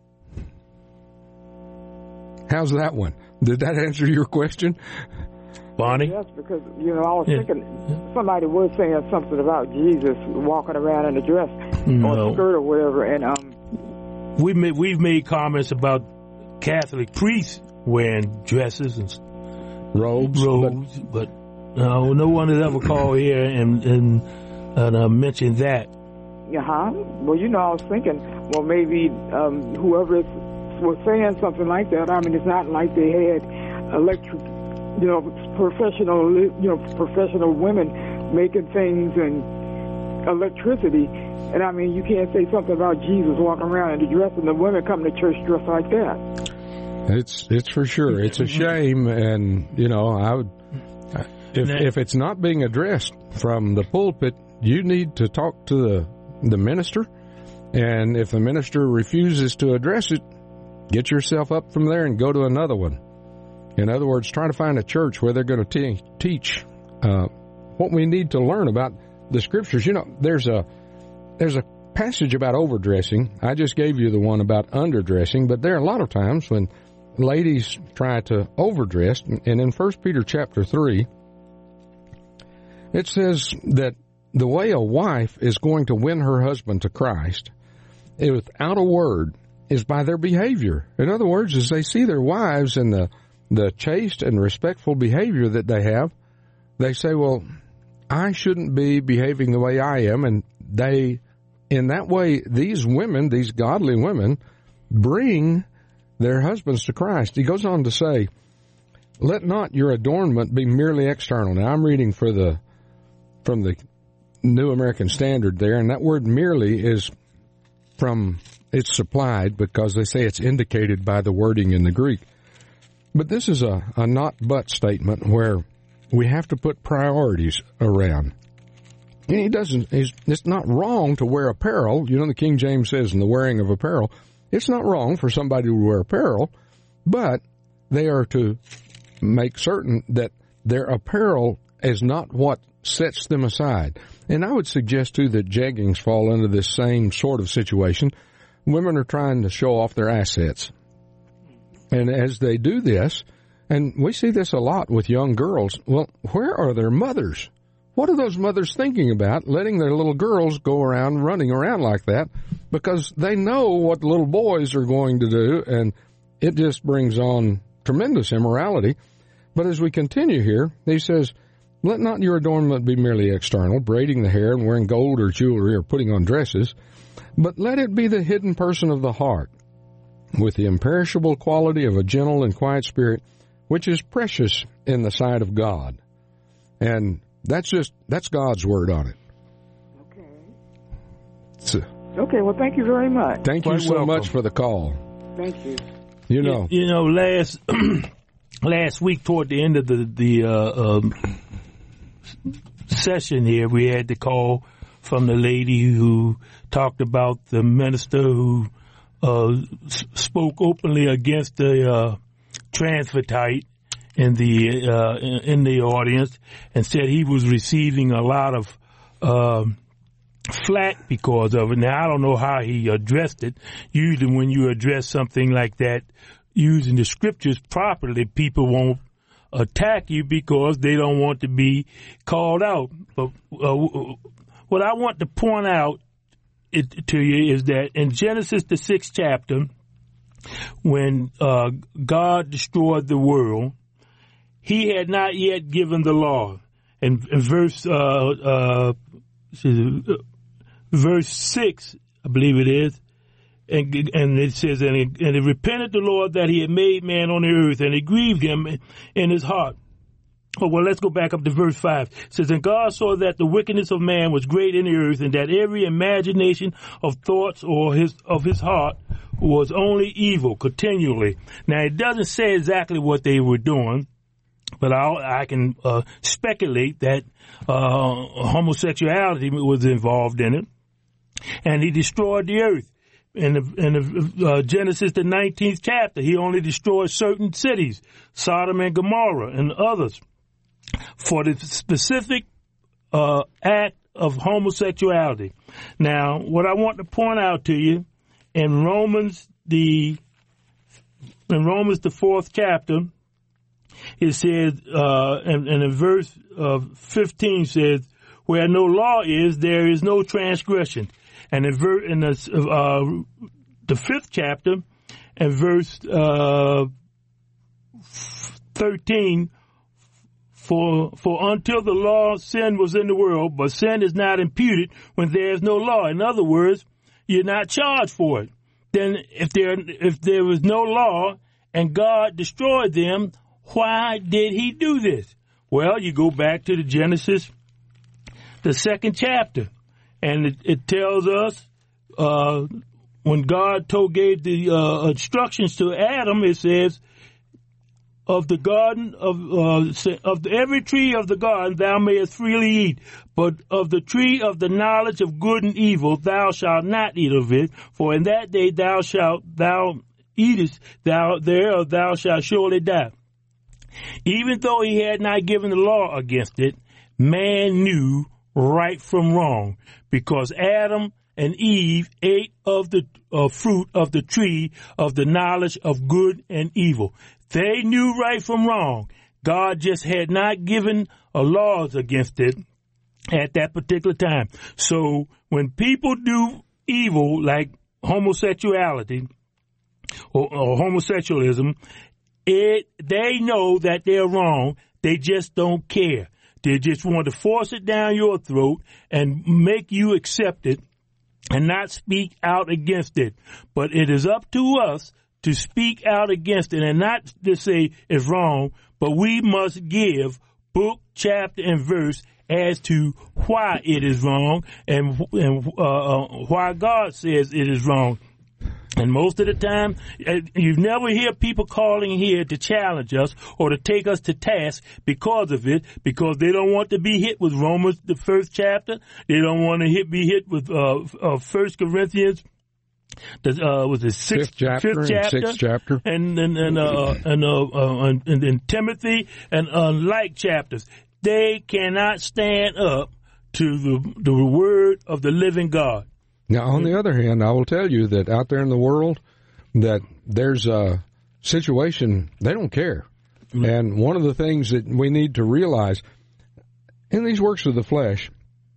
How's that one? Did that answer your question? Bonnie? Yes, because, you know, I was Yeah. thinking somebody was saying something about Jesus walking around in a dress No. or a skirt or whatever. And, um, We made, we've made comments about Catholic priests wearing dresses and Robes. robes, but, no, no one has ever called here and, and, and uh, mentioned that. uh-huh. Well, you know, I was thinking, well, maybe um, whoever is, was saying something like that, I mean, it's not like they had electric, you know, professional, you know, professional women making things and electricity. And, I mean, you can't say something about Jesus walking around in a dress and the women coming to church dressed like that. It's it's for sure. It's a shame, and you know, I would if if it's not being addressed from the pulpit, you need to talk to the the minister, and if the minister refuses to address it, get yourself up from there and go to another one. In other words, try to find a church where they're going to te- teach uh, what we need to learn about the Scriptures. You know, there's a there's a passage about overdressing. I just gave you the one about underdressing, but there are a lot of times when ladies try to overdress, and in First Peter chapter three, it says that the way a wife is going to win her husband to Christ without a word is by their behavior. In other words, as they see their wives and the, the chaste and respectful behavior that they have, they say, well, I shouldn't be behaving the way I am, and they, in that way, these women, these godly women, bring their husbands to Christ. He goes on to say, let not your adornment be merely external. Now, I'm reading for the from the New American Standard there, and that word merely is from, it's supplied because they say it's indicated by the wording in the Greek. But this is a, a not but statement where we have to put priorities around. And he doesn't, he's, it's not wrong to wear apparel. You know, the King James says in the wearing of apparel, it's not wrong for somebody to wear apparel, but they are to make certain that their apparel is not what sets them aside. And I would suggest, too, that jeggings fall into this same sort of situation. Women are trying to show off their assets. And as they do this, and we see this a lot with young girls, well, where are their mothers? What are those mothers thinking about, letting their little girls go around, running around like that? Because they know what the little boys are going to do, and it just brings on tremendous immorality. But as we continue here, he says, let not your adornment be merely external, braiding the hair and wearing gold or jewelry or putting on dresses, but let it be the hidden person of the heart, with the imperishable quality of a gentle and quiet spirit, which is precious in the sight of God. And that's just, that's God's word on it. Okay. So, Okay, well, thank you very much. thank you Quite so welcome. much for the call. Thank you. You know, You, you know, last last week toward the end of the the uh, um, session here, we had the call from the lady who talked about the minister who uh, s- spoke openly against the uh, transvestite in the uh, in, in the audience, and said he was receiving a lot of um, flack because of it. Now, I don't know how he addressed it. Usually when you address something like that using the scriptures properly, people won't attack you because they don't want to be called out. But uh, what I want to point out it, to you is that in Genesis, the sixth chapter, when uh, God destroyed the world, he had not yet given the law. in, in verse uh, uh, verse six, I believe it is, and and it says, and it, and it repented the Lord that he had made man on the earth, and it grieved him in his heart. Oh, well, let's go back up to verse five. It says, and God saw that the wickedness of man was great in the earth, and that every imagination of thoughts or his of his heart was only evil continually. Now, it doesn't say exactly what they were doing, but I, I can uh, speculate that uh, homosexuality was involved in it, and he destroyed the earth. In the, in the uh, Genesis, the nineteenth chapter, he only destroyed certain cities, Sodom and Gomorrah and others, for the specific uh, act of homosexuality. Now, what I want to point out to you, in Romans the in Romans the fourth chapter, it says, uh, and, and in verse uh, fifteen says, where no law is, there is no transgression. And in, ver- in the, uh, the fifth chapter, and verse uh, thirteen, For for until the law, sin was in the world, but sin is not imputed when there is no law. In other words, you're not charged for it. Then if there if there was no law and God destroyed them, why did he do this? Well, you go back to the Genesis, the second chapter, and it, it tells us uh, when God told gave the uh, instructions to Adam, it says, of the garden of uh, of the, every tree of the garden thou mayest freely eat, but of the tree of the knowledge of good and evil thou shalt not eat of it. For in that day thou shalt thou eatest thou thereof thou shalt surely die. Even though he had not given the law against it, man knew right from wrong, because Adam and Eve ate of the uh, fruit of the tree of the knowledge of good and evil. They knew right from wrong. God just had not given a laws against it at that particular time. So when people do evil like homosexuality or, or homosexualism, it they know that they're wrong. They just don't care. They just want to force it down your throat and make you accept it and not speak out against it. But it is up to us to speak out against it and not to say it's wrong, but we must give book, chapter, and verse as to why it is wrong and, and uh, why God says it is wrong. And most of the time, you never hear people calling here to challenge us or to take us to task because of it, because they don't want to be hit with Romans, the first chapter. They don't want to hit, be hit with uh, uh, First Corinthians, the, uh, was the sixth, fifth chapter, fifth chapter, and sixth chapter, and and and uh, and, uh, uh, and, and, and Timothy and uh, like chapters. They cannot stand up to the the word of the living God. Now, on the other hand, I will tell you that out there in the world, that there's a situation, they don't care. Mm-hmm. And one of the things that we need to realize, in these works of the flesh,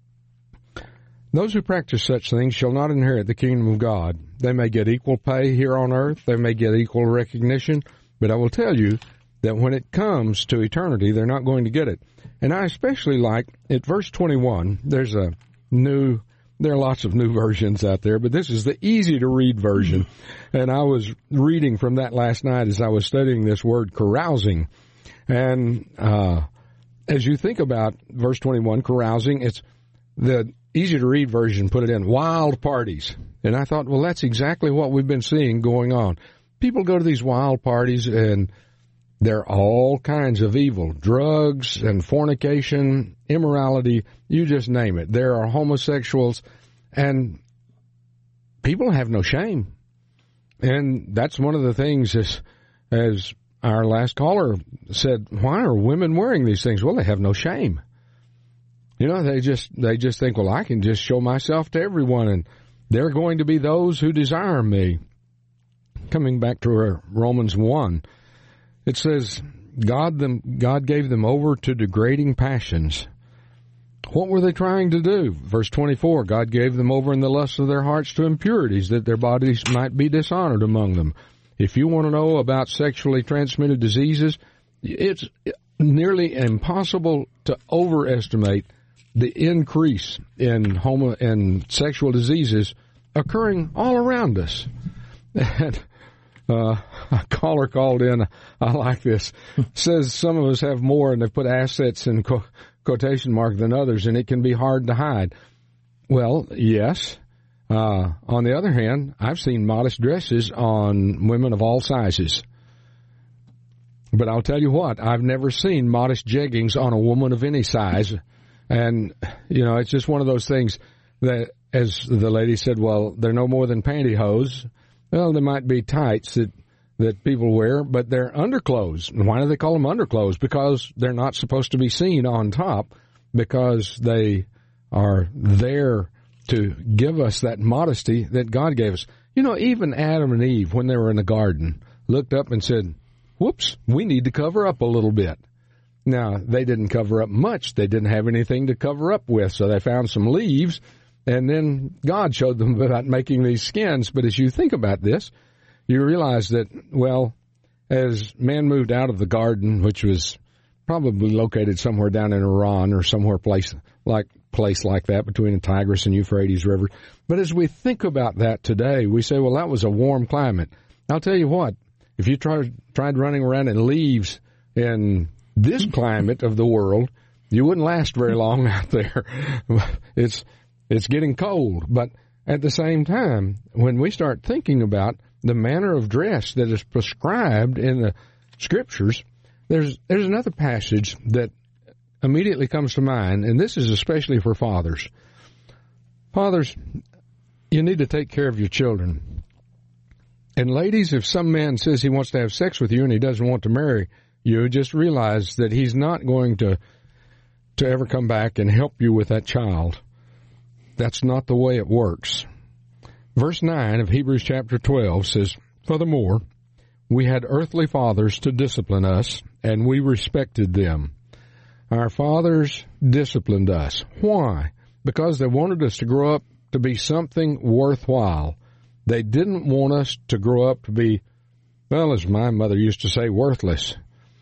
those who practice such things shall not inherit the kingdom of God. They may get equal pay here on earth, they may get equal recognition, but I will tell you that when it comes to eternity, they're not going to get it. And I especially like, at verse twenty-one, there's a new... There are lots of new versions out there, but this is the easy-to-read version. And I was reading from that last night as I was studying this word carousing. And uh, as you think about verse twenty-one, carousing, it's the easy-to-read version put it in, wild parties. And I thought, well, that's exactly what we've been seeing going on. People go to these wild parties, and there are all kinds of evil, drugs and fornication, immorality, you just name it. There are homosexuals, and people have no shame. And that's one of the things, as, as our last caller said, why are women wearing these things? Well, they have no shame. You know, they just they just think, well, I can just show myself to everyone, and there are going to be those who desire me. Coming back to Romans one, it says, God them God gave them over to degrading passions. What were they trying to do? Verse twenty-four, God gave them over in the lust of their hearts to impurities, that their bodies might be dishonored among them. If you want to know about sexually transmitted diseases, it's nearly impossible to overestimate the increase in homo and sexual diseases occurring all around us. And uh, a caller called in, I like this, says some of us have more and they've put assets in co- quotation mark than others, and it can be hard to hide. Well, yes. Uh, on the other hand, I've seen modest dresses on women of all sizes. But I'll tell you what, I've never seen modest jeggings on a woman of any size. And, you know, it's just one of those things that, as the lady said, well, they're no more than pantyhose. Well, there might be tights that, that people wear, but they're underclothes. And why do they call them underclothes? Because they're not supposed to be seen on top, because they are there to give us that modesty that God gave us. You know, even Adam and Eve, when they were in the garden, looked up and said, whoops, we need to cover up a little bit. Now, they didn't cover up much. They didn't have anything to cover up with, so they found some leaves, and then God showed them about making these skins. But as you think about this, you realize that, well, as man moved out of the garden, which was probably located somewhere down in Iran or somewhere place like place like that between the Tigris and Euphrates River. But as we think about that today, we say, well, that was a warm climate. I'll tell you what, if you tried, tried running around in leaves in this climate of the world, you wouldn't last very long out there. It's it's getting cold. But at the same time, when we start thinking about the manner of dress that is prescribed in the Scriptures, there's there's another passage that immediately comes to mind, and this is especially for fathers. Fathers, you need to take care of your children. And ladies, if some man says he wants to have sex with you and he doesn't want to marry you, just realize that he's not going to to ever come back and help you with that child. That's not the way it works. Verse nine of Hebrews chapter twelve says, furthermore, we had earthly fathers to discipline us, and we respected them. Our fathers disciplined us. Why? Because they wanted us to grow up to be something worthwhile. They didn't want us to grow up to be, well, as my mother used to say, worthless,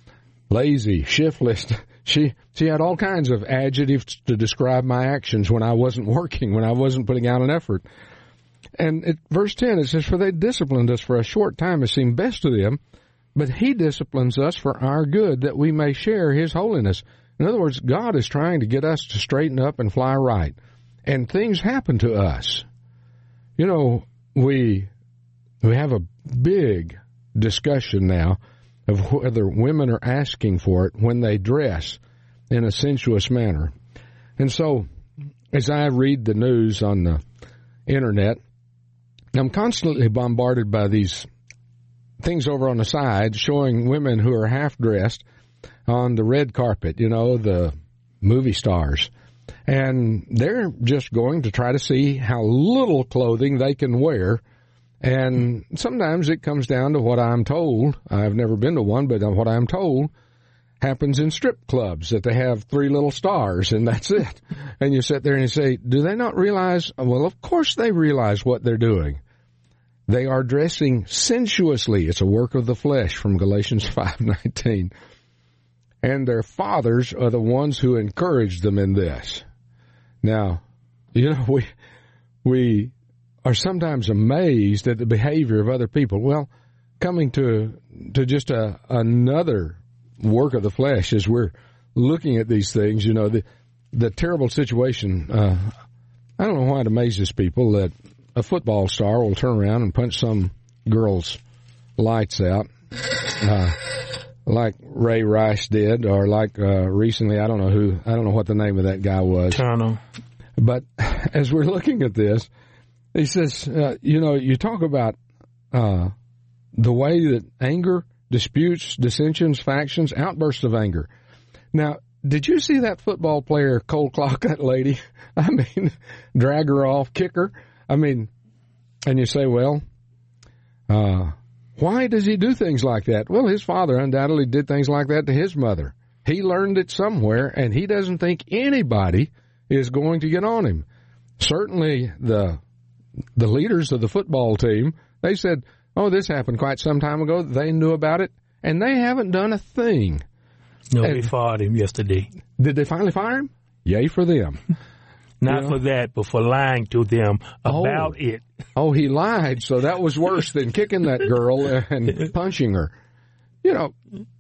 lazy, shiftless. She she had all kinds of adjectives to describe my actions when I wasn't working, when I wasn't putting out an effort. And at verse ten, it says, for they disciplined us for a short time as seemed best to them, but he disciplines us for our good, that we may share his holiness. In other words, God is trying to get us to straighten up and fly right. And things happen to us. You know, we we have a big discussion now of whether women are asking for it when they dress in a sensuous manner. And so, as I read the news on the Internet, I'm constantly bombarded by these things over on the side showing women who are half-dressed on the red carpet, you know, the movie stars. And they're just going to try to see how little clothing they can wear. And sometimes it comes down to what I'm told. I've never been to one, but what I'm told happens in strip clubs, that they have three little stars, and that's it. And you sit there and you say, do they not realize? Well, of course they realize what they're doing. They are dressing sensuously. It's a work of the flesh from Galatians five nineteen. And their fathers are the ones who encourage them in this. Now, you know, we we are sometimes amazed at the behavior of other people. Well, coming to to just a, another work of the flesh as we're looking at these things, you know, the the terrible situation. Uh, I don't know why it amazes people that a football star will turn around and punch some girl's lights out, uh, like Ray Rice did, or like uh, recently, I don't know who, I don't know what the name of that guy was. Turner. But as we're looking at this, he says, uh, you know, you talk about uh, the way that anger, disputes, dissensions, factions, outbursts of anger. Now, did you see that football player cold clock that lady? I mean, drag her off, kick her. I mean, and you say, well, uh, why does he do things like that? Well, his father undoubtedly did things like that to his mother. He learned it somewhere, and he doesn't think anybody is going to get on him. Certainly the the leaders of the football team, they said, oh, this happened quite some time ago. They knew about it, and they haven't done a thing. No, And they fired him yesterday. did they finally fire him? Yay for them. Not Yeah. for that, but for lying to them about Oh. it. Oh, he lied, so that was worse than kicking that girl and punching her. You know,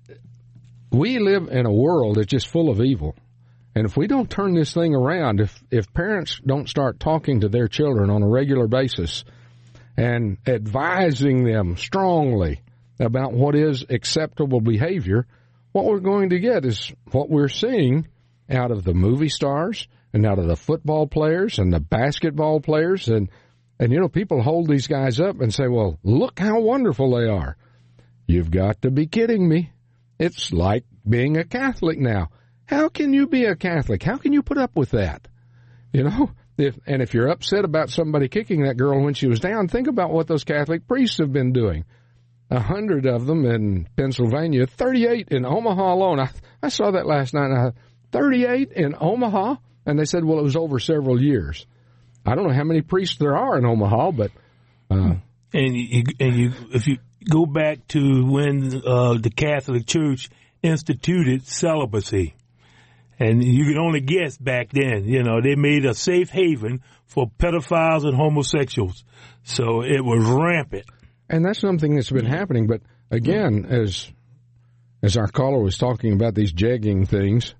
we live in a world that's just full of evil. And if we don't turn this thing around, if, if parents don't start talking to their children on a regular basis and advising them strongly about what is acceptable behavior, what we're going to get is what we're seeing out of the movie stars and out of the football players and the basketball players. And, and you know, people hold these guys up and say, well, look how wonderful they are. You've got to be kidding me. It's like being a Catholic now. How can you be a Catholic? How can you put up with that? You know, if and if you're upset about somebody kicking that girl when she was down, think about what those Catholic priests have been doing. A hundred of them in Pennsylvania, thirty-eight in Omaha alone. I, I saw that last night. I, thirty-eight in Omaha, and they said, well, it was over several years. I don't know how many priests there are in Omaha, but uh, And you, and you, if you go back to when uh, the Catholic Church instituted celibacy, and you can only guess back then, you know, they made a safe haven for pedophiles and homosexuals. So it was rampant. and that's something that's been happening. But again, as as our caller was talking about these jegging things,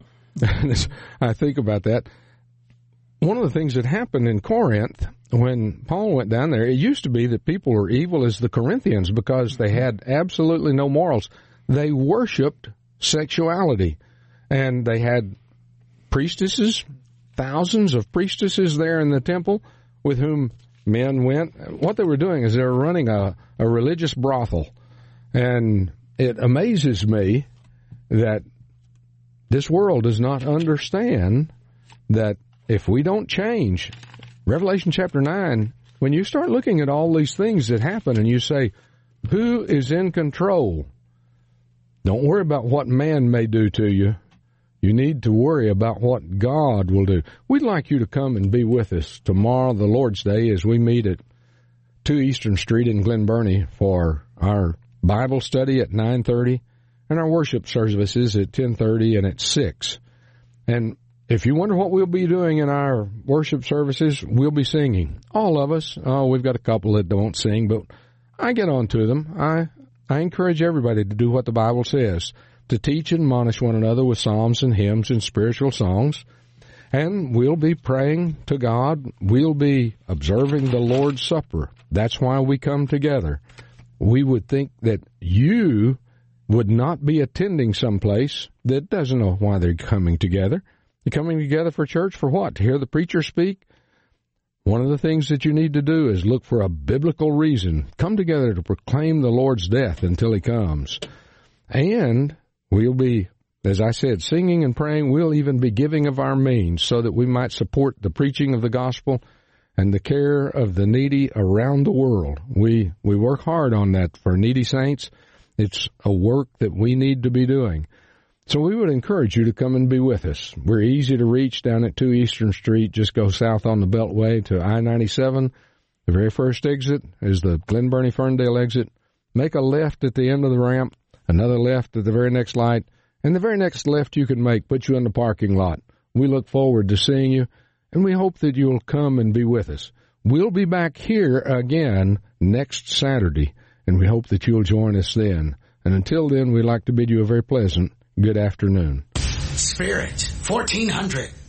I think about that. One of the things that happened in Corinth when Paul went down there, it used to be that people were evil as the Corinthians because they had absolutely no morals. They worshipped sexuality, and they had priestesses, thousands of priestesses there in the temple with whom men went. What they were doing is they were running a, a religious brothel, and it amazes me that this world does not understand that if we don't change, Revelation chapter nine, when you start looking at all these things that happen and you say, who is in control? Don't worry about what man may do to you. You need to worry about what God will do. We'd like you to come and be with us tomorrow, the Lord's Day, as we meet at two Eastern Street in Glen Burnie for our Bible study at nine thirty and our worship services at ten thirty and at six. And if you wonder what we'll be doing in our worship services, we'll be singing. All of us. Oh, we've got a couple that don't sing, but I get on to them. I, I encourage everybody to do what the Bible says, to teach and admonish one another with psalms and hymns and spiritual songs. And we'll be praying to God. We'll be observing the Lord's Supper. That's why we come together. We would think that you would not be attending someplace that doesn't know why they're coming together. You're coming together for church for what? To hear the preacher speak? One of the things that you need to do is look for a biblical reason. Come together to proclaim the Lord's death until he comes. And we'll be, as I said, singing and praying. We'll even be giving of our means so that we might support the preaching of the gospel and the care of the needy around the world. We, we work hard on that for needy saints. It's a work that we need to be doing. So we would encourage you to come and be with us. We're easy to reach down at two Eastern Street. Just go south on the Beltway to I ninety-seven. The very first exit is the Glen Burnie Ferndale exit. Make a left at the end of the ramp, another left at the very next light, and the very next left you can make puts you in the parking lot. We look forward to seeing you, and we hope that you'll come and be with us. We'll be back here again next Saturday, and we hope that you'll join us then. And until then, we'd like to bid you a very pleasant good afternoon. Spirit fourteen hundred.